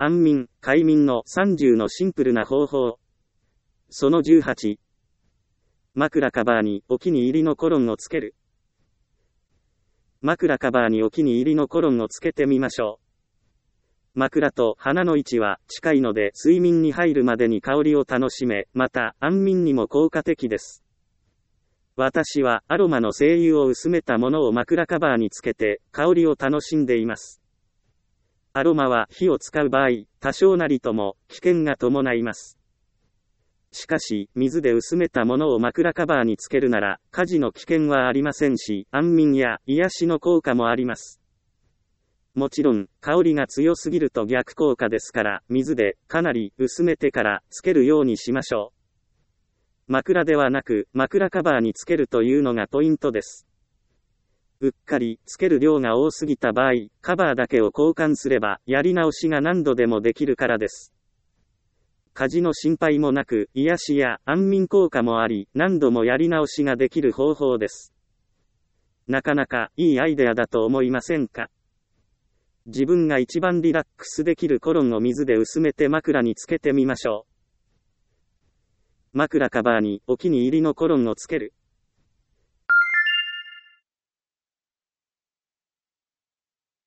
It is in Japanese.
安眠、快眠の30のシンプルな方法。その18。枕カバーにお気に入りのコロンをつける。枕カバーにお気に入りのコロンをつけてみましょう。枕と鼻の位置は近いので睡眠に入るまでに香りを楽しめ、また安眠にも効果的です。私はアロマの精油を薄めたものを枕カバーにつけて香りを楽しんでいます。アロマは火を使う場合、多少なりとも危険が伴います。しかし、水で薄めたものを枕カバーにつけるなら、火事の危険はありませんし、安眠や癒しの効果もあります。もちろん、香りが強すぎると逆効果ですから、水でかなり薄めてからつけるようにしましょう。枕ではなく、枕カバーにつけるというのがポイントです。うっかりつける量が多すぎた場合、カバーだけを交換すれば、やり直しが何度でもできるからです。火事の心配もなく、癒しや安眠効果もあり、何度もやり直しができる方法です。なかなかいいアイデアだと思いませんか？自分が一番リラックスできるコロンを水で薄めて枕につけてみましょう。枕カバーにお気に入りのコロンをつける。